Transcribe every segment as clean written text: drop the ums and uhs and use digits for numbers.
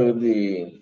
tarde.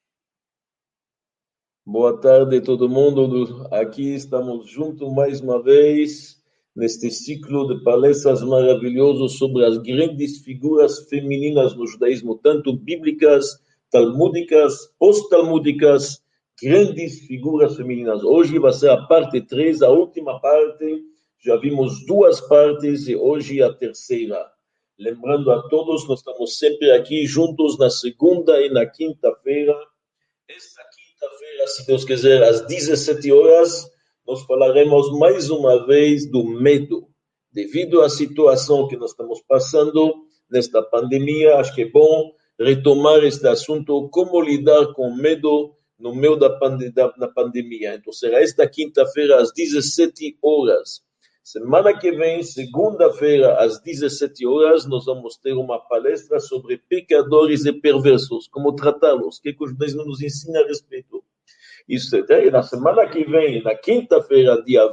Boa tarde, todo mundo. Aqui estamos juntos mais uma vez neste ciclo de palestras maravilhosos sobre as grandes figuras femininas no judaísmo, tanto bíblicas, talmúdicas, pós-talmúdicas, grandes figuras femininas. Hoje vai ser a parte 3, a última parte. Já vimos 2 partes e hoje a terceira. Lembrando a todos, nós estamos sempre aqui juntos na segunda e na quinta-feira. Esta quinta-feira, se Deus quiser, às 17 horas, nós falaremos mais uma vez do medo. Devido à situação que nós estamos passando nesta pandemia, acho que é bom retomar este assunto, como lidar com medo no meio da pandemia. Então, será esta quinta-feira, às 17 horas. Semana que vem, segunda-feira, às 17 horas, nós vamos ter uma palestra sobre pecadores e perversos, como tratá-los, o que o judaísmo nos ensina a respeito. Isso é, na semana que vem, na quinta-feira, dia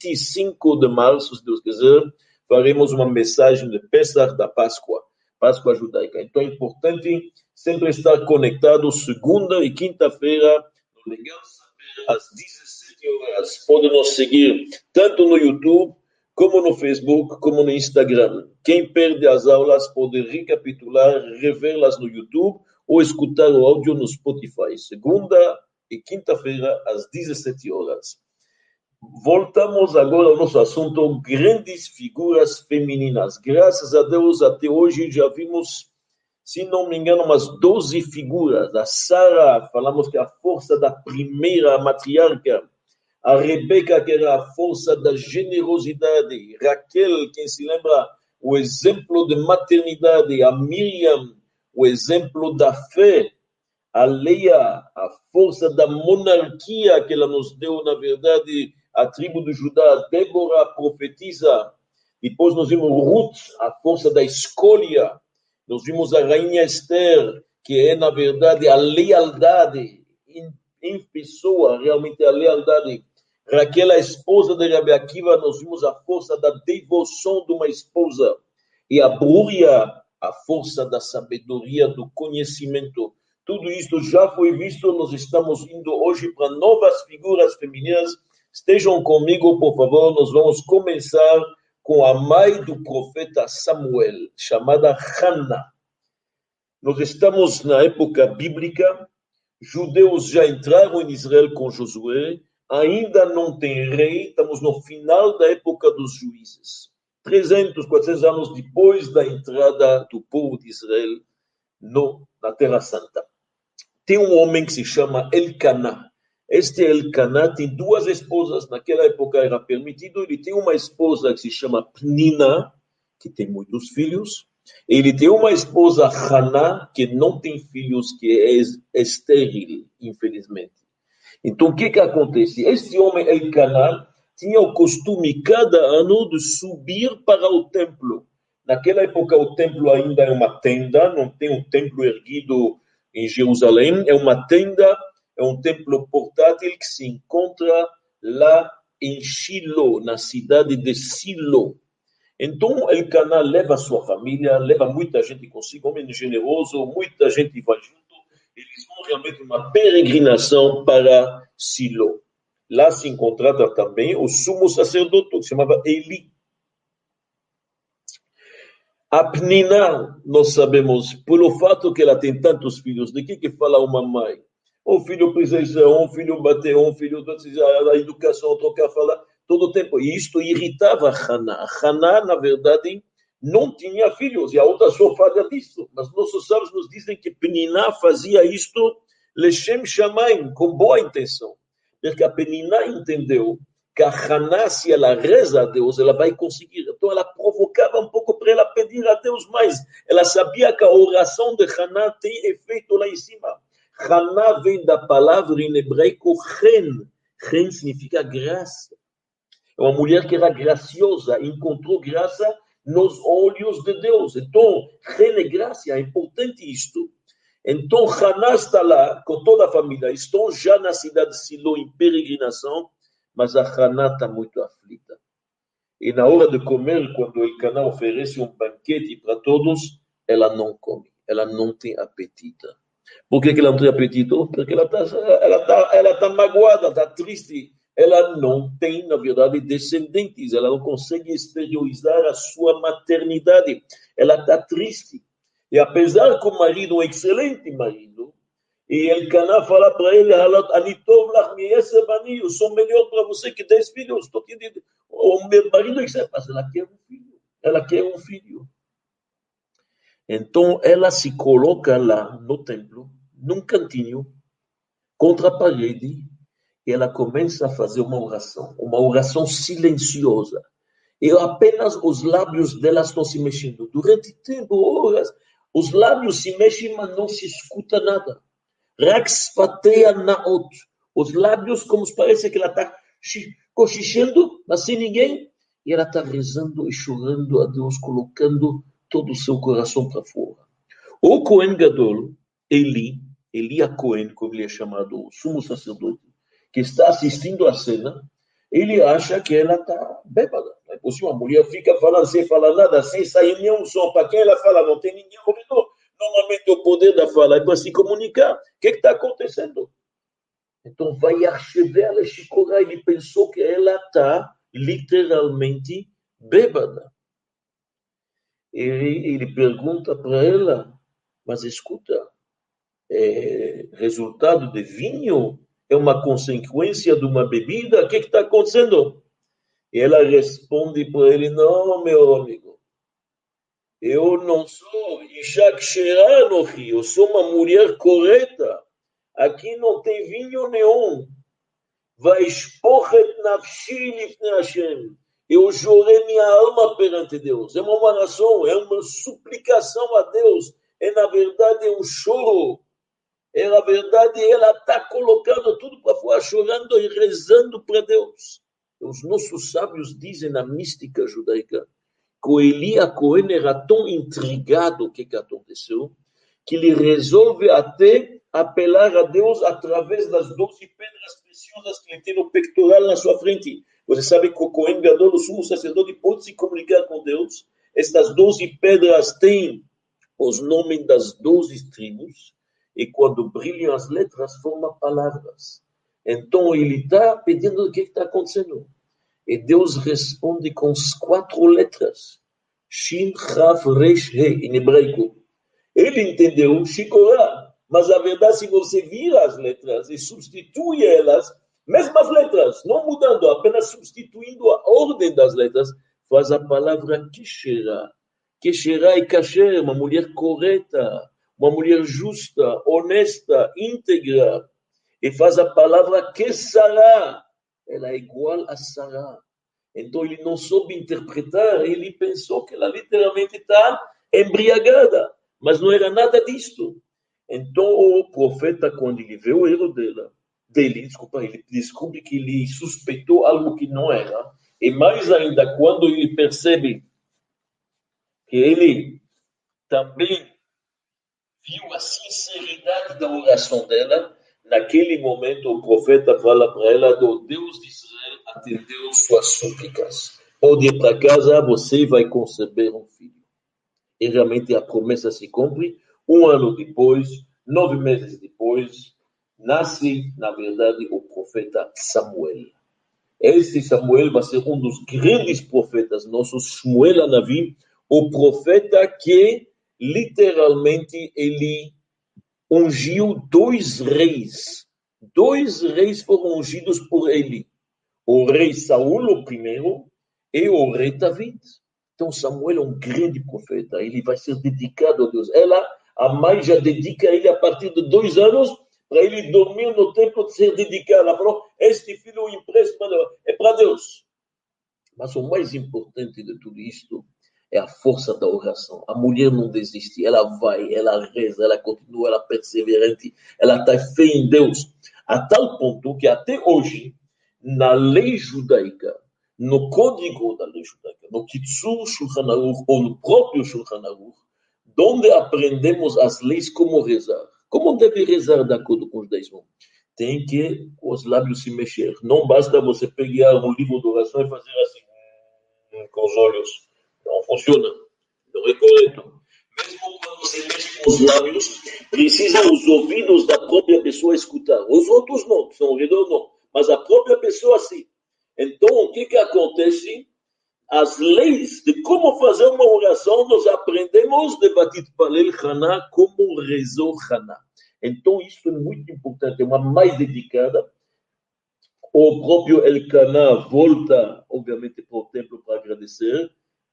25 de março, se Deus quiser, faremos uma mensagem de Pesach da Páscoa judaica. Então é importante sempre estar conectado segunda e quinta-feira, no legal saber, às 17 horas. Podem nos seguir tanto no YouTube, como no Facebook, como no Instagram. Quem perde as aulas pode recapitular, revê-las no YouTube ou escutar o áudio no Spotify. Segunda e quinta-feira, às 17 horas. Voltamos agora ao nosso assunto, grandes figuras femininas. Graças a Deus, até hoje já vimos, se não me engano, umas 12 figuras. A Sara, falamos que a força da primeira matriarca. A Rebeca, que era a força da generosidade. Raquel, quem se lembra, o exemplo de maternidade. A Miriam, o exemplo da fé. A Leia, a força da monarquia que ela nos deu, na verdade, a tribo de Judá. Débora, a profetisa. Depois nós vimos Ruth, a força da escolha. Nós vimos a rainha Esther, que é, na verdade, a lealdade. Em pessoa, realmente a lealdade. Raquel, a esposa de Rabi Akiva, nós vimos a força da devoção de uma esposa. E a Brúria, a força da sabedoria, do conhecimento. Tudo isto já foi visto, nós estamos indo hoje para novas figuras femininas. Estejam comigo, por favor, nós vamos começar com a mãe do profeta Samuel, chamada Hannah. Nós estamos na época bíblica, judeus já entraram em Israel com Josué, ainda não tem rei, estamos no final da época dos juízes. 300, 400 anos depois da entrada do povo de Israel na Terra Santa. Tem um homem que se chama Elcaná. Este Elcaná tem 2 esposas, naquela época era permitido, ele tem uma esposa que se chama Pnina, que tem muitos filhos, ele tem uma esposa Haná, que não tem filhos, que é estéril, infelizmente. Então, o que acontece? Este homem, Elcaná, tinha o costume, cada ano, de subir para o templo. Naquela época, o templo ainda é uma tenda, não tem um templo erguido em Jerusalém, é uma tenda, é um templo portátil que se encontra lá em Shilo, na cidade de Silo. Então, Elcaná leva sua família, leva muita gente consigo, homem generoso, muita gente vai junto. Eles vão realmente uma peregrinação para Silo. Lá se encontrava também o sumo sacerdote, que se chamava Eli. A Pnina, nós sabemos, pelo fato que ela tem tantos filhos, de que fala uma mãe? Um filho precisa, um filho bater, um filho precisa, a educação, trocar, falar, todo o tempo. E isto irritava Haná. Haná, na verdade, não tinha filhos, e a outra só fala disso. Mas nossos sábios nos dizem que Pnina fazia isto, Leshem Shamaim, com boa intenção. Porque a Pnina entendeu que a Haná, se ela reza a Deus, ela vai conseguir. Então ela provocava um pouco para ela pedir a Deus mais. Ela sabia que a oração de Haná tem efeito lá em cima. Haná vem da palavra em hebraico chen. Chen significa graça. É uma mulher que era graciosa, encontrou graça nos olhos de Deus. Então, chen é graça, é importante isto. Então, Haná está lá com toda a família. Estão já na cidade de Silo em peregrinação, mas a Haná está muito aflita. E na hora de comer, quando Elcaná oferece um banquete para todos, ela não come, ela não tem apetite. Por que ela não tem apetite? Porque ela tá magoada, está triste. Ela não tem, na verdade, descendentes. Ela não consegue exteriorizar a sua maternidade. Ela está triste. E apesar que o marido é um excelente marido, e Elcaná fala para ele, Anitov lach mi'eser bani, eu sou melhor para você que 10 filhos. O meu marido é excelente, mas ela quer um filho. Ela quer um filho. Então, ela se coloca lá no templo, num cantinho, contra a parede, e ela começa a fazer uma oração silenciosa. E apenas os lábios dela estão se mexendo. Durante tempo, horas, os lábios se mexem, mas não se escuta nada. Rakspateia naot. Os lábios, como parece que ela está cochichando, mas sem ninguém. E ela está rezando e chorando a Deus, colocando todo o seu coração para fora. O Cohen Gadol, Eli a Cohen, como ele é chamado, o sumo sacerdote, que está assistindo a cena, ele acha que ela está bêbada. Não é possível, a mulher fica falando sem falar nada, sem sair nenhum som. Para quem ela fala, não tem ninguém ouvindo. Normalmente o poder da fala é para se comunicar. O que está acontecendo? Então vai archever a Shikora, ele pensou que ela está literalmente bêbada. Ele pergunta para ela, mas escuta, resultado de vinho é uma consequência de uma bebida? O que está acontecendo? E ela responde para ele, não, meu amigo, eu não sou Isha Ksherá Anochi, eu sou uma mulher correta. Aqui não tem vinho nenhum. Vaishpochet nafshi lifnei Hashem. Eu chorei minha alma perante Deus. É uma oração, é uma suplicação a Deus. É, na verdade, um choro. É, na verdade, ela está colocando tudo para fora, chorando e rezando para Deus. Os nossos sábios dizem na mística judaica que o Eli a Cohen era tão intrigado o que aconteceu, que ele resolve até apelar a Deus através das 12 pedras preciosas que ele tem no pectoral na sua frente. Você sabe que o Cohen Gadol, o sumo sacerdote, pode se comunicar com Deus. Estas 12 pedras têm os nomes das 12 tribos, e quando brilham as letras, formam palavras. Então ele está pedindo o que está acontecendo. E Deus responde com as 4 letras. Shin, Chaf, Resh, He, em hebraico. Ele entendeu Shikorá, mas a verdade, se você vira as letras e substitui elas, mesmas letras, não mudando, apenas substituindo a ordem das letras, faz a palavra Kesherá. Kesherá e Kasher, uma mulher correta, uma mulher justa, honesta, íntegra. E faz a palavra Kesará, ela é igual a Sará. Então ele não soube interpretar, ele pensou que ela literalmente está embriagada. Mas não era nada disto. Então o profeta, quando ele vê o erro ele descobre que ele suspeitou algo que não era. E mais ainda, quando ele percebe que ele também viu a sinceridade da oração dela, naquele momento o profeta fala para ela, o Deus de Israel atendeu suas súplicas. Pode ir para casa, você vai conceber um filho. E realmente a promessa se cumpre. 1 ano depois, 9 meses depois, nasce, na verdade, o profeta Samuel. Esse Samuel vai ser um dos grandes profetas nossos, Shmuel Hanavi, o profeta que, literalmente, ele ungiu 2 reis. 2 reis foram ungidos por ele. O rei Saul, o primeiro, e o rei David. Então Samuel é um grande profeta, ele vai ser dedicado a Deus. A mãe já dedica ele a partir de 2 anos, para ele dormir no templo de ser dedicado. Ela falou, este filho empréstimo é para Deus. Mas o mais importante de tudo isto é a força da oração. A mulher não desiste, ela vai, ela reza, ela continua, ela é perseverante, ela está fé em Deus. A tal ponto que até hoje, na lei judaica, no código da lei judaica, no Kitzur Shulchan Aruch, ou no próprio Shulchan Aruch, onde aprendemos as leis como rezar. Como deve rezar de acordo com o judaísmo? Tem que os lábios se mexer. Não basta você pegar um livro de oração e fazer assim, com os olhos. Não funciona. Não é correto. Mesmo quando se mexe com os lábios, precisam os ouvidos da própria pessoa escutar. Os outros não, que são ao redor não. Mas a própria pessoa sim. Então, o que acontece? As leis de como fazer uma oração, nós aprendemos de Batit Palel Haná, como rezou Haná. Então, isso é muito importante, é uma mais dedicada. O próprio Elkanah volta, obviamente, para o templo para agradecer.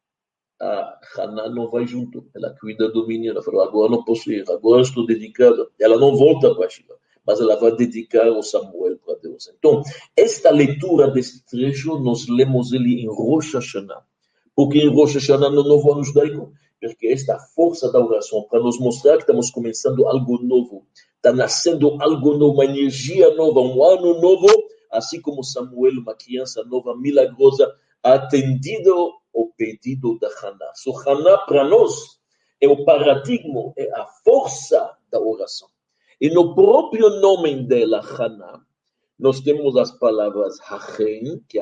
A Haná não vai junto, ela cuida do menino. Ela falou: agora não posso ir, agora estou dedicada. Ela não volta para a Shiva, mas ela vai dedicar o Samuel para Deus. Então, esta leitura deste trecho, nós lemos ele em Rosh Hashanah. Porque em Rosh Hashanah, no novo ano judaico, porque esta força da oração, para nos mostrar que estamos começando algo novo, está nascendo algo novo, uma energia nova, um ano novo, assim como Samuel, uma criança nova, milagrosa, atendido o pedido da Haná. So, Haná, para nós, é o paradigma, é a força da oração. E no próprio nome dela, Haná, nós temos as palavras Hachen, que é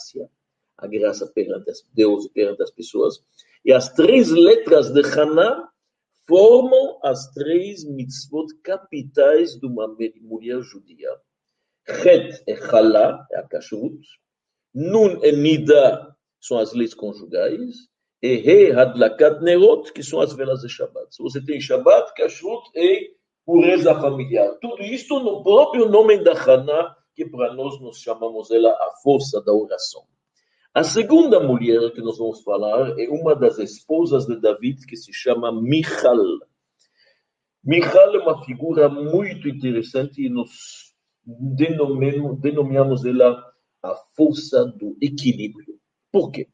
a graça perante Deus e perante as pessoas, e as 3 letras de Haná formam as 3 mitzvot capitais de uma mulher judia. Het é Halá, é a kashrut, Nun é Nida, são as leis conjugais, e He Hadlakat Nerot, que são as velas de Shabbat. Se você tem Shabbat, kashrut e pureza familiar. Tudo isso no próprio nome da Haná, que para nós chamamos ela a força da oração. A segunda mulher que nós vamos falar é uma das esposas de David, que se chama Michal. Michal é uma figura muito interessante e nós denominamos ela a força do equilíbrio. Por quê?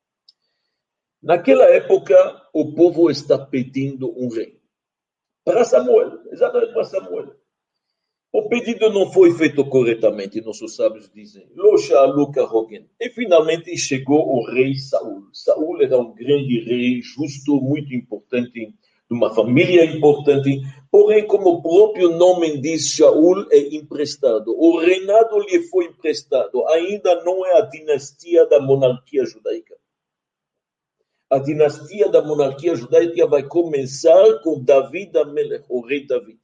Naquela época, o povo está pedindo um rei. Para Samuel, exatamente para Samuel. O pedido não foi feito corretamente, nossos sábios dizem. E finalmente chegou o rei Saul. Saul era um grande rei, justo, muito importante, de uma família importante. Porém, como o próprio nome diz, Saul é emprestado. O reinado lhe foi emprestado. Ainda não é a dinastia da monarquia judaica. A dinastia da monarquia judaica vai começar com David Amelech, o rei David.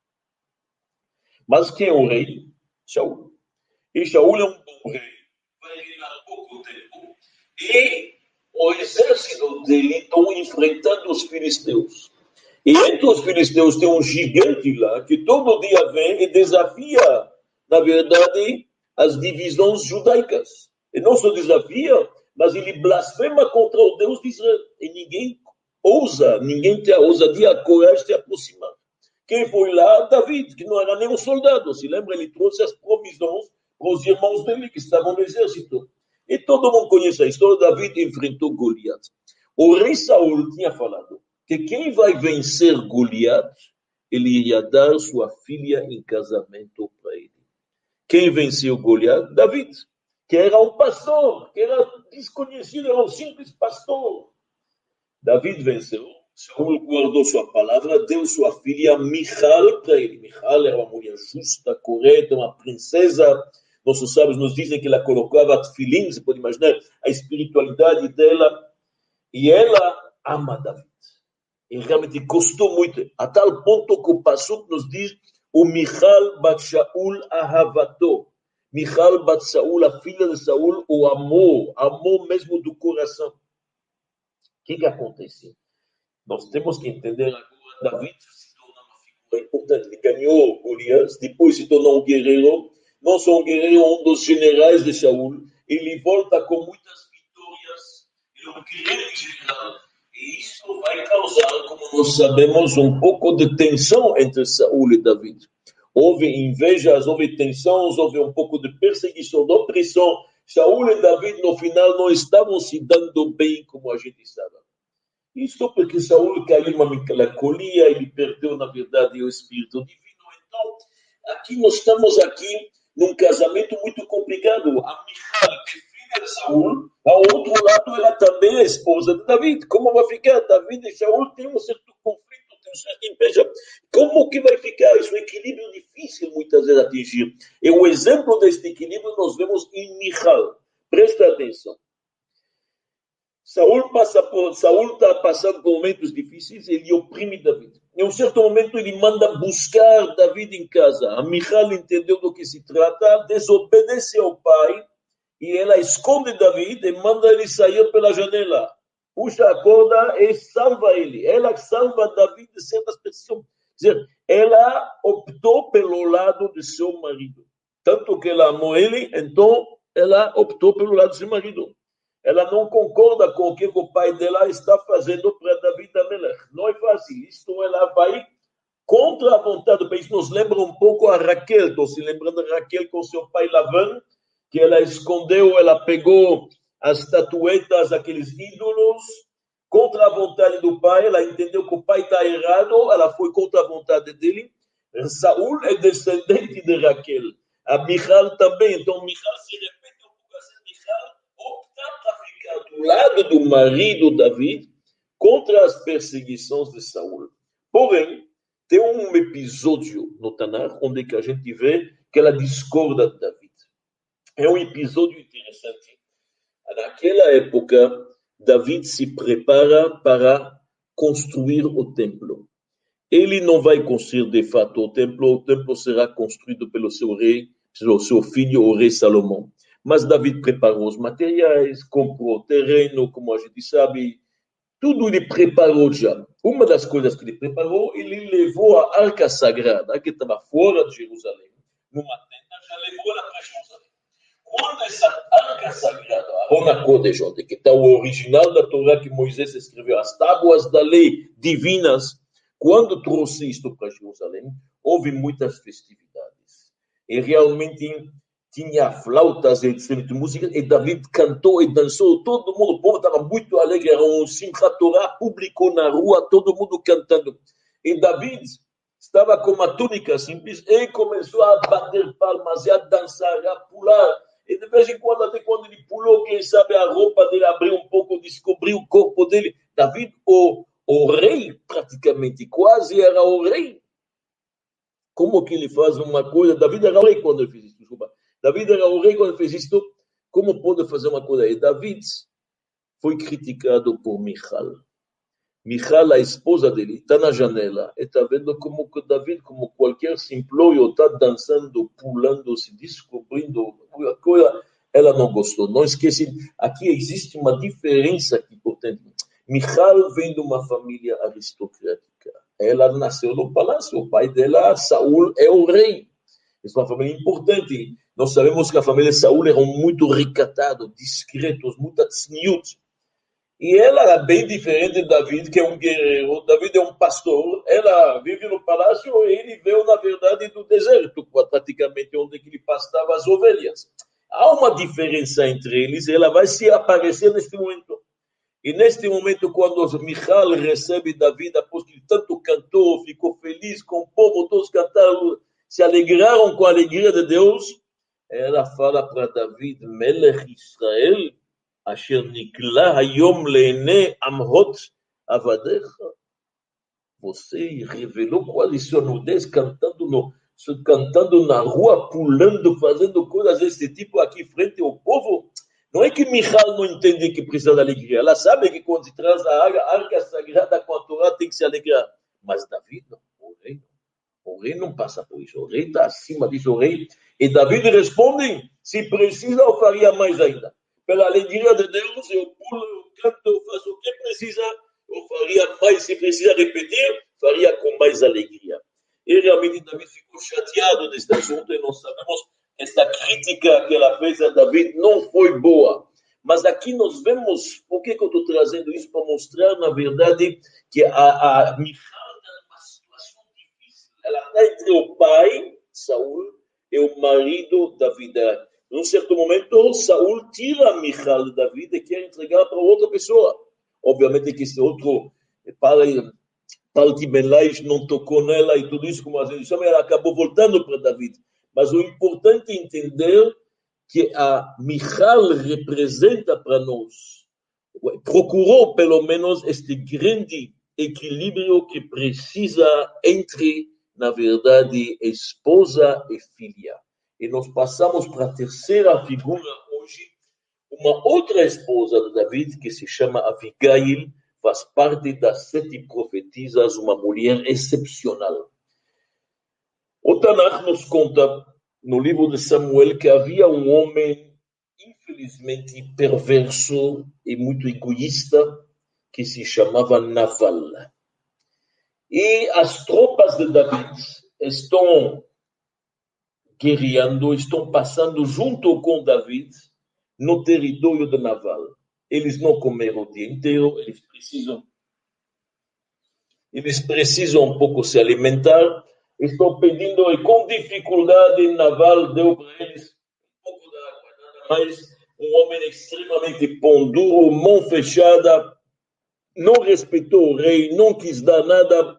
Mas quem é o rei? Shaul. E Shaul é um bom rei, vai reinar pouco tempo. E o exército dele estão enfrentando os filisteus. E entre os filisteus tem um gigante lá, que todo dia vem e desafia, na verdade, as divisões judaicas. E não só desafia, mas ele blasfema contra o Deus de Israel. E ninguém ousa, ninguém tem a ousadia, a coragem de se aproximar. Quem foi lá? David, que não era nem um soldado. Se lembra, ele trouxe as provisões para os irmãos dele que estavam no exército. E todo mundo conhece a história. David enfrentou Goliat. O rei Saul tinha falado que quem vai vencer Goliat, ele iria dar sua filha em casamento para ele. Quem venceu Goliat? David, que era um pastor, que era desconhecido, era um simples pastor. David venceu. Saul guardou sua palavra, deu sua filha Michal para ele. Michal era uma mulher justa, correta, uma princesa. Nossos sábios nos dizem que ela colocava tefilim, você pode imaginar a espiritualidade dela. E ela ama David. E realmente gostou muito, a tal ponto que o Pasuk nos diz o Michal bat Shaul ahavato. Michal bat Saul, a filha de Saul, o amor mesmo do coração. O que aconteceu? Nós temos que entender agora, David se torna uma figura importante. Ele ganhou Golias, depois se tornou um guerreiro, não só um guerreiro, um dos generais de Shaul. Ele volta com muitas vitórias, ele é um grande general. E isso vai causar, como nós sabemos, um pouco de tensão entre Saul e David. Houve invejas, houve tensões, houve um pouco de perseguição, de opressão. Saul e David, no final, não estavam se dando bem como a gente estava. Isso porque Saul caiu numa melancolia, ele perdeu, na verdade, o espírito divino. Então, aqui nós estamos num casamento muito complicado. A Michal, que é filha de Saul, ao outro lado, ela também é esposa de David. Como vai ficar? David e Saul têm um certo conflito, têm um certo inveja. Como que vai ficar? Isso é um equilíbrio difícil, muitas vezes, atingir. E o exemplo deste equilíbrio nós vemos em Michal. Presta atenção. Saul está passando por momentos difíceis, ele oprime David. Em um certo momento, ele manda buscar David em casa. A Michal entendeu do que se trata, desobedece ao pai, e ela esconde David e manda ele sair pela janela. Puxa a corda e salva ele. Ela salva David de certas pessoas. Quer dizer, ela optou pelo lado de seu marido. Tanto que ela amou ele, então ela optou pelo lado de seu marido. Ela não concorda com o que o pai dela está fazendo para David Amelech. Não é fácil. Isto ela vai contra a vontade do pai. Isso nos lembra um pouco a Raquel. Estou se lembrando de Raquel com seu pai Lavan, que ela escondeu, ela pegou as estatuetas, aqueles ídolos, contra a vontade do pai. Ela entendeu que o pai está errado, ela foi contra a vontade dele. Saul é descendente de Raquel. A Michal também. Então, Michal se repete um pouco assim. Michal opta para ficar do lado do marido David contra as perseguições de Saul. Porém, tem um episódio no Tanar onde que a gente vê que ela discorda de David. É um episódio interessante. Naquela época, David se prepara para construir o templo. Ele não vai construir de fato o templo será construído pelo seu rei, pelo seu filho, o rei Salomão. Mas David preparou os materiais, comprou o terreno, como a gente sabe, tudo ele preparou já. Uma das coisas que ele preparou, ele levou a arca sagrada, que estava fora de Jerusalém, numa tenda, já levou ela para Jerusalém. Quando essa arca sagrada, a Arona Kodesh, que está o original da Torá que Moisés escreveu, as tábuas da lei divinas, quando trouxe isto para Jerusalém, houve muitas festividades. E realmente tinha flautas e instrumentos de música, e David cantou e dançou, todo mundo, o povo estava muito alegre, era um Simchat Torah público na rua, todo mundo cantando. E David estava com uma túnica simples e começou a bater palmas e a dançar, a pular. E de vez em quando, até quando ele pulou, quem sabe a roupa dele abriu um pouco, descobriu o corpo dele. David, o rei, praticamente, quase era o rei. Como que ele faz uma coisa? David era o rei quando ele fez isso, desculpa. David era o rei quando ele fez isto. Como pode fazer uma coisa? E David foi criticado por Michal. Michal, a esposa dele, está na janela e está vendo como que David, como qualquer simplório, está dançando, pulando, se descobrindo. Coisa, ela não gostou. Não esquece, aqui existe uma diferença aqui, portanto. Michal vem de uma família aristocrática. Ela nasceu no palácio. O pai dela, Saul, é o rei. É uma família importante. Nós sabemos que a família de Saul eram muito recatados, discretos, muito tzniut. E ela era bem diferente de David, que é um guerreiro. David é um pastor. Ela vive no palácio e ele veio, na verdade, do deserto, praticamente onde ele pastava as ovelhas. Há uma diferença entre eles, ela vai se aparecer neste momento. E neste momento, quando Michal recebe David, após que ele tanto cantou, ficou feliz com o povo, todos cantaram, se alegraram com a alegria de Deus, ela fala para David, Melech Israel, Asher nikla hayom le'enei amhot avadecha. Você revelou quase sua nudez cantando na rua, pulando, fazendo coisas desse tipo aqui frente ao povo. Não é que Michal não entende que precisa de alegria. Ela sabe que quando se traz a arca sagrada com a Torá tem que se alegrar. Mas David não. O rei não passa por isso. O rei está acima disso. O rei. E David responde, se precisa eu faria mais ainda. Pela alegria de Deus, eu pulo, eu canto, eu faço o que precisa, eu faria mais. Se precisa repetir, faria com mais alegria. E realmente David ficou chateado deste assunto e nós sabemos que esta crítica que ela fez a David não foi boa. Mas aqui nós vemos, por que eu estou trazendo isso? Para mostrar, na verdade, que a Michal está numa situação difícil. Ela está entre o pai, Saul, e o marido, David. Num certo momento, Saul tira Michal de David e quer entregar para outra pessoa. Obviamente que esse outro, Palti-Belais não tocou nela e tudo isso, como a gente chama, ela acabou voltando para David. Mas o importante é entender que a Michal representa para nós, procurou pelo menos este grande equilíbrio que precisa entre, na verdade, esposa e filha. E nós passamos para a terceira figura hoje, Uma outra esposa de David, que se chama Abigail, faz parte das 7 profetisas, uma mulher excepcional. O Tanakh nos conta, no livro de Samuel, que havia um homem, infelizmente, perverso e muito egoísta, que se chamava Naval. E as tropas de David estão guerreando, estão passando junto com David no território de Naval. Eles não comeram o dia inteiro, eles precisam um pouco se alimentar. Estou pedindo e com dificuldade Naval deu para eles um pouco de água, nada mais. Um homem extremamente pão duro, mão fechada, não respeitou o rei, não quis dar nada.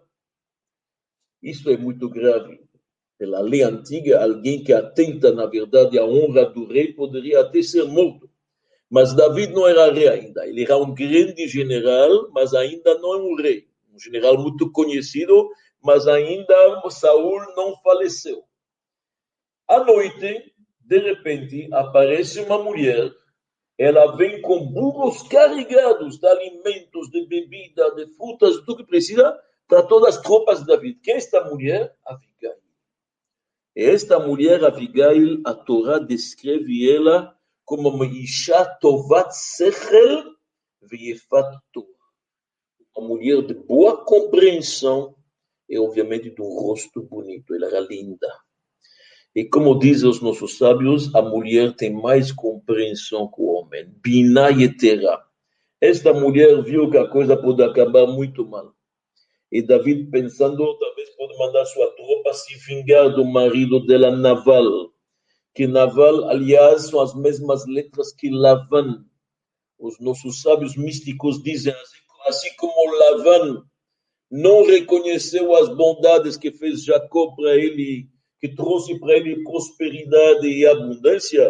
Isso é muito grave. Pela lei antiga, alguém que atenta, na verdade, à honra do rei poderia até ser morto. Mas David não era rei ainda. Ele era um grande general, mas ainda não é um rei. Um general muito conhecido, mas ainda Saul não faleceu. À noite, de repente, aparece uma mulher. Ela vem com burros carregados de alimentos, de bebida, de frutas, tudo que precisa para todas as tropas de David. Quem é esta mulher? Abigail. Esta mulher, Abigail, a Torá descreve ela como uma Isha Tovat Sechel Veyefat Torah. Uma mulher de boa compreensão e, obviamente, de um rosto bonito. Ela era linda. E como dizem os nossos sábios, a mulher tem mais compreensão que o homem. Binah Yetera. Esta mulher viu que a coisa pode acabar muito mal. E David, pensando, talvez pode mandar sua tropa se vingar do marido dela, Naval. Que Naval, aliás, são as mesmas letras que Lavan. Os nossos sábios místicos dizem assim como Lavan não reconheceu as bondades que fez Jacó para ele, que trouxe para ele prosperidade e abundância,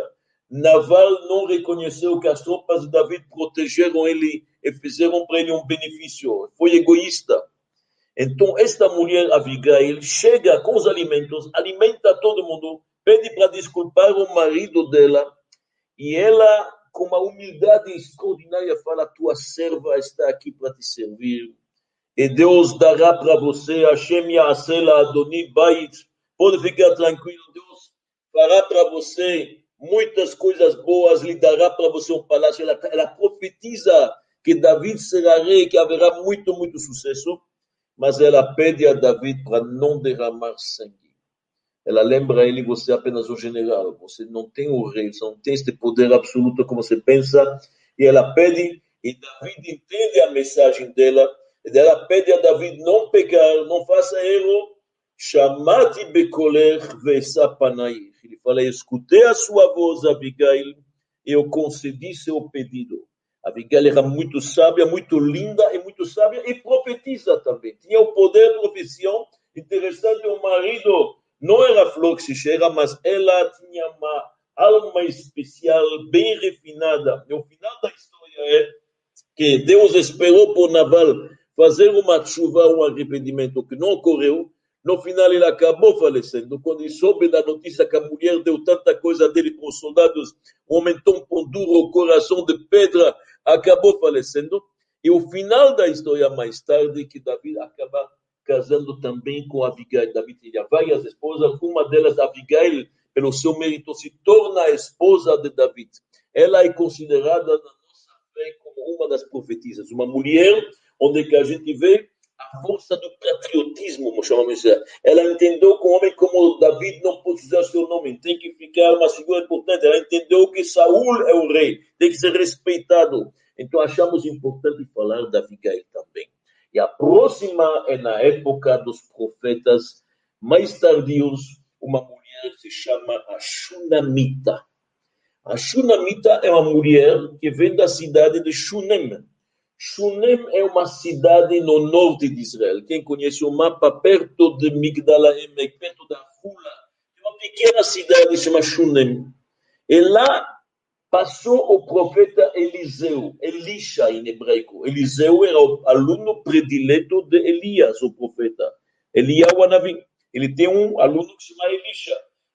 Naval não reconheceu que as tropas de David protegeram ele e fizeram para ele um benefício. Foi egoísta. Então, esta mulher, Abigail, chega com os alimentos, alimenta todo mundo, pede para desculpar o marido dela, e ela, com uma humildade extraordinária, fala: tua serva está aqui para te servir, e Deus dará para você, Hashem Ya'asela Adoni Bait, pode ficar tranquilo, Deus fará para você muitas coisas boas, lhe dará para você um palácio. Ela profetiza que David será rei, que haverá muito, muito sucesso. Mas ela pede a David para não derramar sangue. Ela lembra a ele: você é apenas um general, você não tem o rei, você não tem este poder absoluto como você pensa. E ela pede, e David entende a mensagem dela, e ela pede a David não pecar, não faça erro. Chamati bekoler ve'esa panair. Ele fala: escutei a sua voz, Abigail, e eu concedi seu pedido. Abigail era muito sábia, muito linda e muito sábia, e profetiza também. Tinha o poder de profissão. Interessante, o marido não era flor que se cheira, mas ela tinha uma alma especial, bem refinada. E o final da história é que Deus esperou por Naval fazer uma chuva, um arrependimento que não ocorreu. No final, ele acabou falecendo. Quando ele soube da notícia que a mulher deu tanta coisa dele para os soldados, um homem tão duro, coração de pedra, acabou falecendo. E o final da história, mais tarde, que David acaba casando também com Abigail. David tinha várias esposas, uma delas, Abigail, pelo seu mérito, se torna a esposa de David. Ela é considerada, na nossa fé, como uma das profetisas. Uma mulher onde que a gente vê a força do patriotismo, chamamos assim. Ela entendeu que um homem como David não pode usar seu nome, tem que ficar uma figura importante. Ela entendeu que Saul é o rei, tem que ser respeitado. Então achamos importante falar da Abigail também. E a próxima é na época dos profetas mais tardios, uma mulher que se chama a Shunamita. A Shunamita é uma mulher que vem da cidade de Shunem. Shunem é uma cidade no norte de Israel. Quem conhece o mapa, perto de Migdala Emek, perto da Fula, é uma pequena cidade chamada Shunem. E lá passou o profeta Eliseu, Elisha em hebraico. Eliseu era o aluno predileto de Elias, o profeta. Eliyahu Hanavi. Ele tem um aluno que se chama Elisha.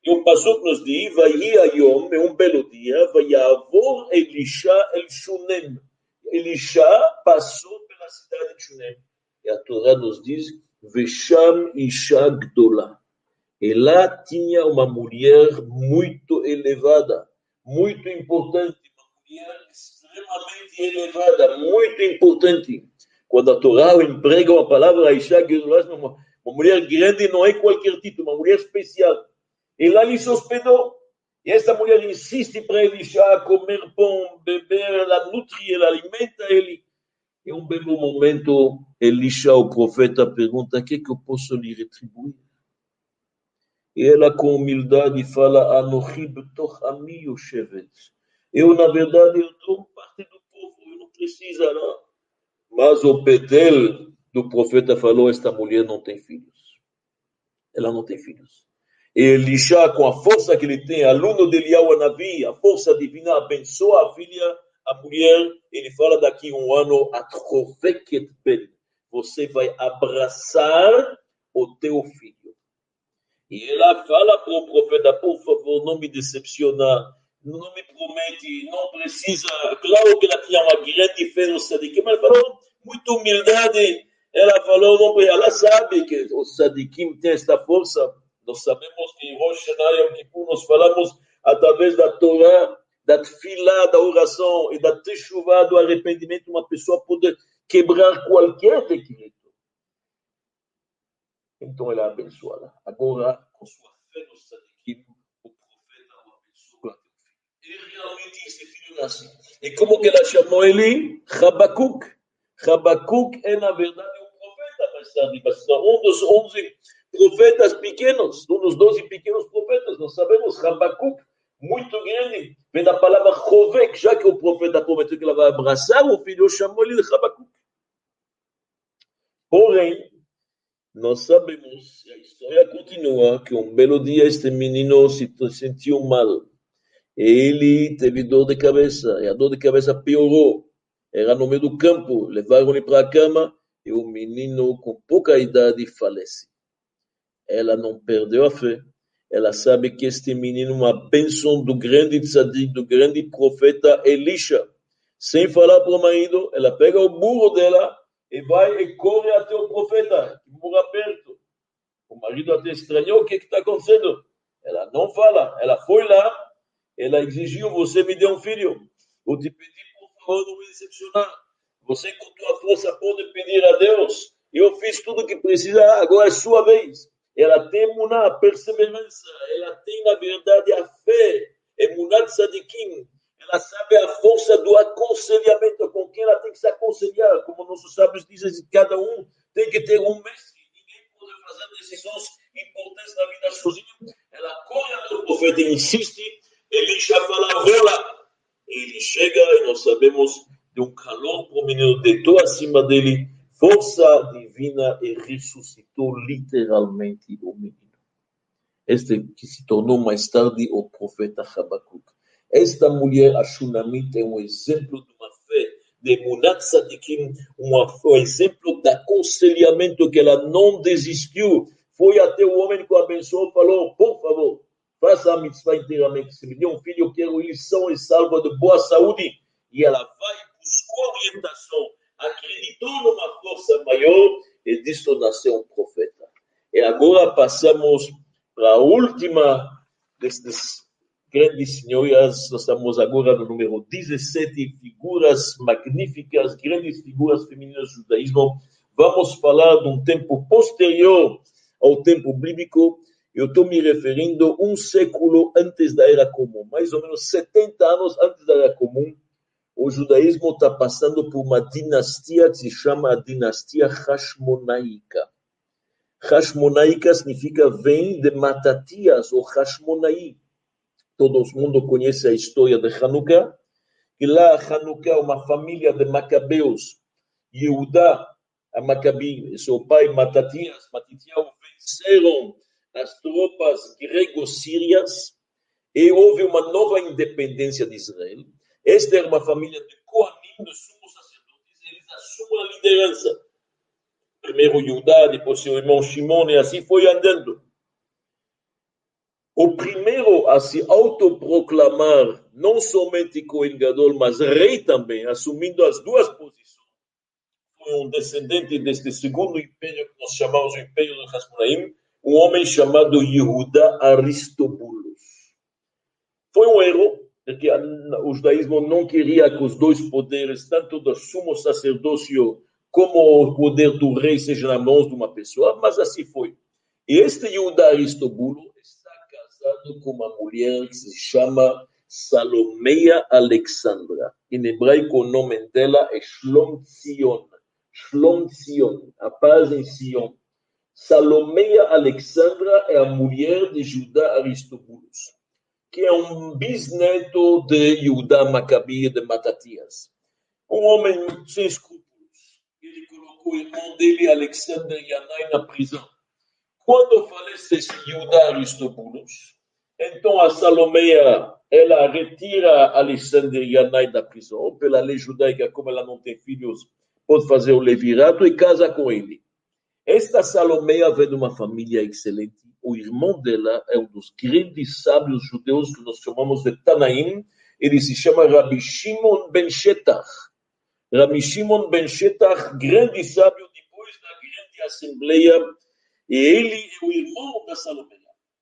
E o Passuco nos diz, vai Ayom, é um belo dia, vai Yavor Elisha El Shunem. Elisha passou pela cidade de Shunem. E a Torá nos diz, Vesham Isha Gdola. E lá tinha uma mulher muito elevada, muito importante, uma mulher extremamente elevada, muito importante. Quando a Torá emprega uma palavra, Isha Gdola, uma mulher grande não é qualquer título, uma mulher especial. E lá lhe se hospedou. E essa mulher insiste para Elisha comer pão, beber, ela nutre, ela alimenta ele. Em um belo momento, Elisha, o profeta, pergunta: o que eu posso lhe retribuir? E ela, com humildade, fala: Anochi betoch ami yoshevet. Eu, na verdade, eu estou parte do povo, eu não preciso, não. Mas o Betel do profeta falou: esta mulher não tem filhos. Ela não tem filhos. E Elisha, com a força que ele tem, aluno de Eliyahu Navi, a força divina, abençoa a filha, a mulher. Ele fala: daqui um ano, atroveket ben. Você vai abraçar o teu filho. E ela fala para o profeta: por favor, não me decepciona, não me promete, não precisa. Claro que ela tinha uma grande fé no Sadikim, mas ela falou, muita humildade. Ela falou: não, ela sabe que o Sadikim tem esta força. Nós sabemos que em Rosh Hashanah Yom Kippur nós falamos através da Torá, da Tefilá, da oração e da Teshuvá, do arrependimento, uma pessoa pode quebrar qualquer decreto. Então ela abençoa. Agora, com sua fé no Sadikim, o profeta o abençoa. Ele realmente, esse filho nasce. E como que ela chamou ele? Habacuc. Habacuc é, na verdade, um profeta, mas sabe, um dos 11 profetas pequenos, um dos 12 pequenos profetas. Nós sabemos, Habacuc, muito grande, vem da palavra Chovek, já que o profeta prometeu que ela vai abraçar o filho, chamou ele de Habacuc. Porém, nós sabemos, a história continua, que um belo dia este menino se sentiu mal. Ele teve dor de cabeça, e a dor de cabeça piorou. Era no meio do campo, levaram-lhe para a cama, e o menino, com pouca idade, falece. Ela não perdeu a fé. Ela sabe que este menino é uma bênção do grande tzadik, do grande profeta Elisha. Sem falar para o marido, ela pega o burro dela e vai e corre até o profeta, que mora perto. O marido até estranhou: o que está acontecendo? Ela não fala. Ela foi lá, ela exigiu: você me deu um filho. Eu te pedi, por favor, não me decepcionar. Você, com tua força, pode pedir a Deus. Eu fiz tudo o que precisa, agora é sua vez. Ela tem emuná, perseverança. Ela tem, na verdade, a fé. Emuná tzadikim. Ela sabe a força do aconselhamento, com quem ela tem que se aconselhar. Como nossos sábios dizem, cada um tem que ter um mestre. Ninguém pode fazer decisões importantes na vida sozinho. Ela corre até o profeta e insiste. Ele já fala: vou lá. Ele chega e nós sabemos de um calor para o menino, deitou acima dele, força divina, e ressuscitou literalmente o menino. Este que se tornou mais tarde o profeta Habacuc. Esta mulher, a Shunamite, é um exemplo de uma fé, de Emunat Tzadikim, um exemplo de aconselhamento, que ela não desistiu. Foi até o homem que o abençoou e falou: por favor, faça a mitzvah inteiramente. Se me dê um filho, eu quero ele são e salvo, de boa saúde. E ela vai, buscou orientação, acreditou numa força maior, e disso nasceu um profeta. E agora passamos para a última destes grandes senhoras. Nós estamos agora no número 17, figuras magníficas, grandes figuras femininas do judaísmo. Vamos falar de um tempo posterior ao tempo bíblico. Eu estou me referindo um século antes da Era Comum, mais ou menos 70 anos antes da Era Comum. O judaísmo está passando por uma dinastia que se chama a dinastia Hashmonaíca. Hashmonaíca significa vem de Matatias, ou Hashmonaí. Todo mundo conhece a história de Hanukkah. E lá, Hanukkah é uma família de macabeus. Yehudá, a Macabi, seu pai Matatias, Matitias, venceram as tropas gregos-sírias e houve uma nova independência de Israel. Esta era uma família de Kohanim, de sumos sacerdotes, e eles assumem a liderança. Primeiro Yehudá, depois seu irmão Shimon, e assim foi andando. O primeiro chegou a se autoproclamar não somente Cohen Gadol, mas rei também, assumindo as duas posições. Foi um descendente deste segundo império que nós chamamos o Império do Hasmonaim, um homem chamado Yehuda Aristobulus. Foi um erro, porque o judaísmo não queria que os dois poderes, tanto do sumo sacerdócio como o poder do rei, sejam nas mãos de uma pessoa, mas assim foi. E este Yehuda Aristobulus está casado com uma mulher que se chama Salomeia Alexandra. Em hebraico, o nome dela é Shlom Tzion. Shlom Tzion, a paz em Sion. Salomeia Alexandra é a mulher de Judá Aristobulus, que é um bisneto de Judá Macabi de Matatias. Um homem sem escrúpulos. Ele colocou o irmão dele, Alexander Yanai, na prisão. Quando falece esse Judá Aristobulus, então a Salomeia, ela retira Alexander Yanai da prisão, pela lei judaica, como ela não tem filhos, pode fazer o levirato e casa com ele. Esta Salomeia vem de uma família excelente. O irmão dela é um dos grandes sábios judeus que nós chamamos de Tanaim. Ele se chama Rabbi Shimon ben Shetach. Rabbi Shimon ben Shetach, grande sábio depois da grande assembleia. E ele é o irmão da Salomeia.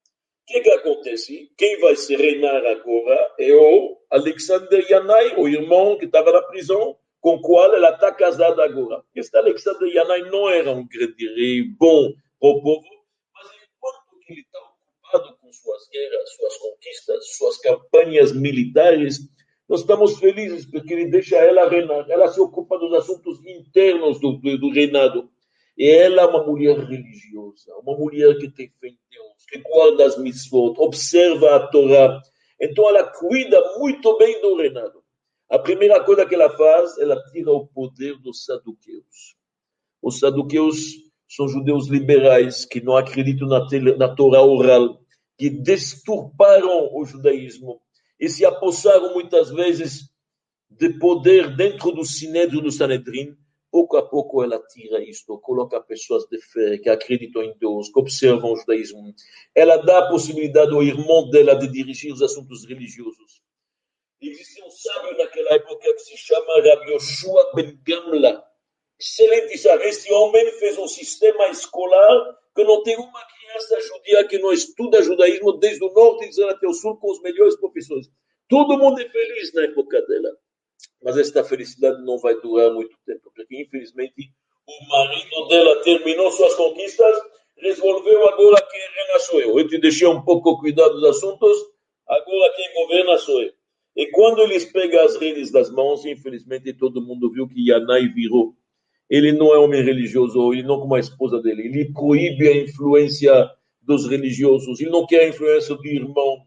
O que acontece? Quem vai se reinar agora é o Alexander Yanai, o irmão que estava na prisão, com o qual ela está casada agora. Este Alexander Yanai não era um grande rei bom para o povo, mas enquanto ele está ocupado com suas guerras, suas conquistas, suas campanhas militares, nós estamos felizes porque ele deixa ela reinar. Ela se ocupa dos assuntos internos do reinado. E ela é uma mulher religiosa, uma mulher que tem fé em Deus, que guarda as mitzvot, observa a Torá. Então ela cuida muito bem do reinado. A primeira coisa que ela faz, ela tira o poder dos saduqueus. Os saduqueus são judeus liberais que não acreditam na Torá oral, que desturparam o judaísmo e se apossaram muitas vezes de poder dentro do Sinédrio do Sanedrim. Pouco a pouco ela tira isto, coloca pessoas de fé que acreditam em Deus, que observam o judaísmo. Ela dá a possibilidade ao irmão dela de dirigir os assuntos religiosos. Existia um sábio naquela época que se chama Rabbi Yoshua ben Gamla. Excelente sábio. Este homem fez um sistema escolar que não tem uma criança judia que não estuda judaísmo desde o norte de Israel até o sul com os melhores professores. Todo mundo é feliz na época dela. Mas esta felicidade não vai durar muito tempo, porque infelizmente o marido dela terminou suas conquistas, resolveu agora quem reina sou eu. Eu te deixei um pouco cuidar dos assuntos, agora quem governa sou eu. E quando eles pegam as redes das mãos, infelizmente todo mundo viu que Yanai virou. Ele não é homem religioso, ele não como a esposa dele. Ele proíbe a influência dos religiosos, ele não quer a influência do irmão.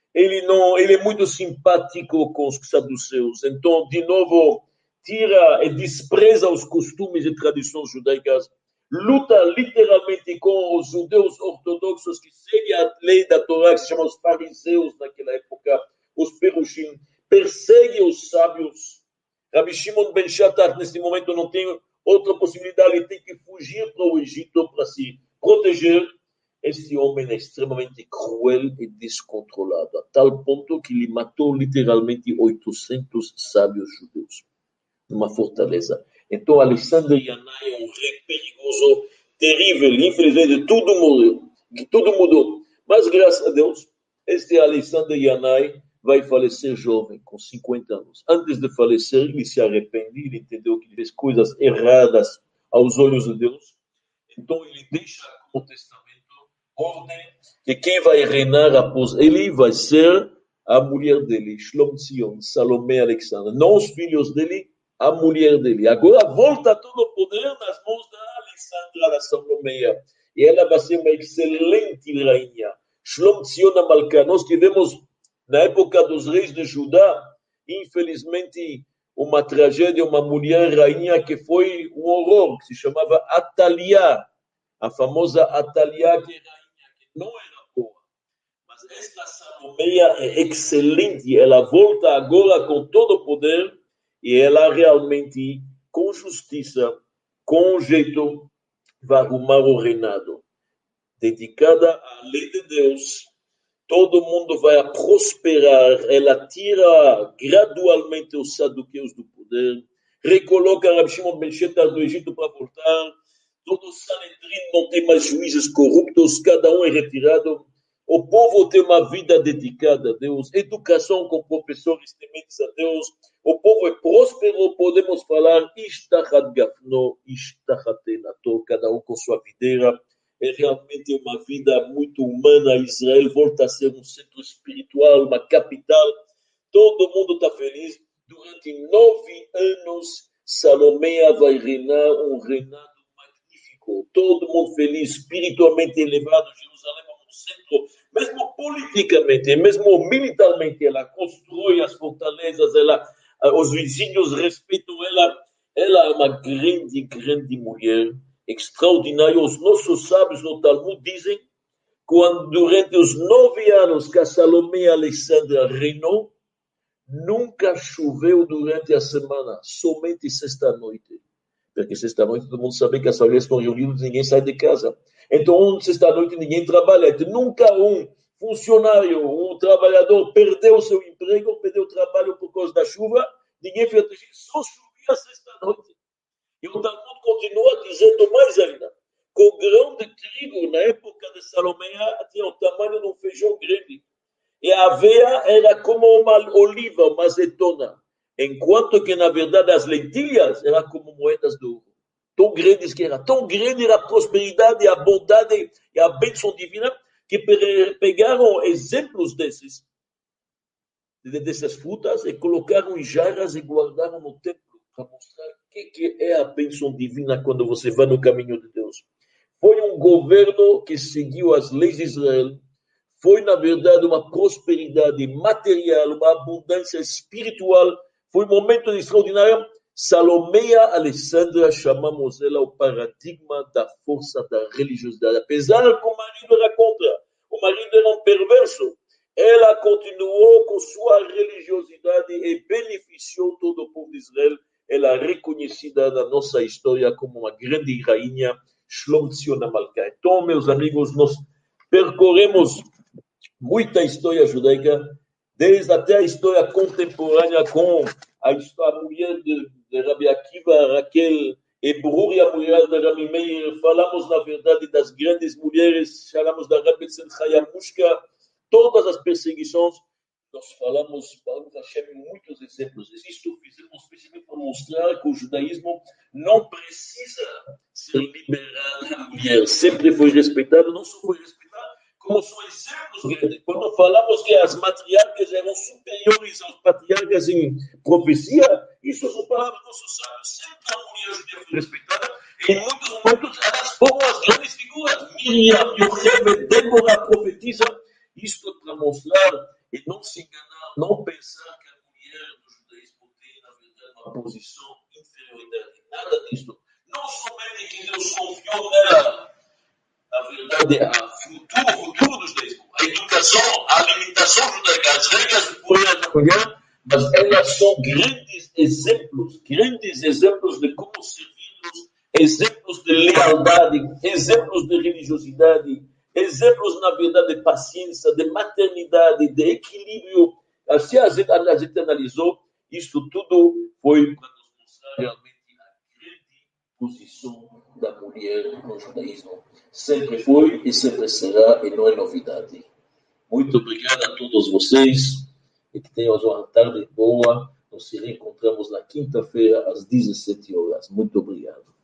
Ele é muito simpático com os saduceus. Então, de novo, tira e despreza os costumes e tradições judaicas, luta literalmente com os judeus ortodoxos que seguem a lei da Torá, que se chama os fariseus naquela época, os perushim, persegue os sábios. Rabbi Shimon ben Shetach, nesse momento, não tem outra possibilidade, ele tem que fugir para o Egito para se proteger. Este homem é extremamente cruel e descontrolado, a tal ponto que ele matou literalmente 800 sábios judeus numa fortaleza. Então, Alexander Yanai é um rei perigoso, terrível. Infelizmente, tudo mudou. Mas, graças a Deus, este Alexander Yanai vai falecer jovem, com 50 anos. Antes de falecer, ele se arrepende, ele entendeu que fez coisas erradas aos olhos de Deus. Então, ele deixa como testamento ordem que quem vai reinar após ele vai ser a mulher dele, Shlom Tzion, Salomé Alexandra. Não os filhos dele, a mulher dele. Agora volta todo o poder nas mãos da Alexandra, da Salomeia. E ela vai ser uma excelente rainha. Shlom Tzion Amalcá. Nós tivemos, na época dos reis de Judá, infelizmente, uma tragédia, uma mulher rainha que foi um horror, que se chamava Atalia. A famosa Atalia, que não era boa, mas esta Salomeia é excelente, ela volta agora com todo o poder e ela realmente, com justiça, com jeito, vai arrumar o reinado. Dedicada à lei de Deus, todo mundo vai prosperar. Ela tira gradualmente os saduqueus do poder, recoloca Rabi Shimon ben Shetar do Egito para voltar. Todo o Sanedrim não tem mais juízes corruptos, cada um é retirado. O povo tem uma vida dedicada a Deus, educação com professores tementes a Deus. O povo é próspero, podemos falar, Ishtachat Gafno, Ishtachat Enato, cada um com sua videira. É realmente uma vida muito humana. Israel volta a ser um centro espiritual, uma capital. Todo mundo está feliz. Durante 9 anos, Salomé vai reinar um reinado magnífico. Todo mundo feliz, espiritualmente elevado. Jerusalém é um centro, mesmo politicamente, mesmo militarmente. Ela constrói as fortalezas, os vizinhos respeitam ela. Ela é uma grande, grande mulher. Extraordinário. Os nossos sábios no Talmud dizem que durante os 9 anos que a Salomé Alexandra reinou, nunca choveu durante a semana, somente sexta-noite. Porque sexta-noite todo mundo sabe que as famílias estão reunidas e ninguém sai de casa. Então, sexta-noite ninguém trabalha. Então, nunca um funcionário, um trabalhador perdeu seu emprego, perdeu o trabalho por causa da chuva, ninguém fez só chovia sexta-noite. E o Talmud continua dizendo mais ainda, que o grão de trigo, na época de Salomé, tinha o tamanho de um feijão grande. E a aveia era como uma oliva, uma azeitona. Enquanto que, na verdade, as lentilhas eram como moedas de ouro. Tão grandes que era. Tão grande era a prosperidade, a bondade e a bênção divina, que pegaram exemplos dessas frutas e colocaram em jarras e guardaram no templo para mostrar o que é a bênção divina quando você vai no caminho de Deus. Foi um governo que seguiu as leis de Israel. Foi, na verdade, uma prosperidade material, uma abundância espiritual. Foi um momento extraordinário. Salomé Alexandra, chamamos ela o paradigma da força da religiosidade. Apesar que o marido era contra, o marido era um perverso, ela continuou com sua religiosidade e beneficiou todo o povo de Israel. Ela é reconhecida na nossa história como uma grande rainha, Shlom Tzion HaMalka. Então, meus amigos, nós percorremos muita história judaica, desde até a história contemporânea com a mulher de Rabi Akiva, Raquel, e Bruri, a mulher de Rabi Meir. Falamos, na verdade, das grandes mulheres, falamos da Rabi Tzedek Mushka, todas as perseguições. Nós falamos, Baruch Hashem, muitos exemplos. Isto fizemos especialmente para mostrar que o judaísmo não precisa ser liberado da mulher. Sempre foi respeitado, não só foi respeitado, como são exemplos grandes. Quando falamos que as matriarcas eram superiores aos patriarcas em profecia, isso são palavras dos nossos sábios. Sempre a mulher judia foi respeitada. Em muitos momentos, elas foram as grandes figuras. Miriam, Yocheved, Débora, profetiza. Isto é para mostrar e não se enganar, não pensar que a mulher no judaísmo tem, na verdade, uma posição de inferioridade. Nada disso. Não somente que Deus confiou nela, na verdade, o futuro do judaísmo, a educação, a alimentação judaica, as regras de poder da mulher, mas elas são grandes exemplos de como servi-los, exemplos de lealdade, exemplos de religiosidade, exemplos, na verdade, de paciência, de maternidade, de equilíbrio. Assim a gente analisou, isso tudo foi para nos mostrar realmente a grande posição da mulher no judaísmo. Sempre foi e sempre será, e não é novidade. Muito obrigado a todos vocês e que tenham uma tarde boa. Nos reencontramos na quinta-feira às 17 horas. Muito obrigado.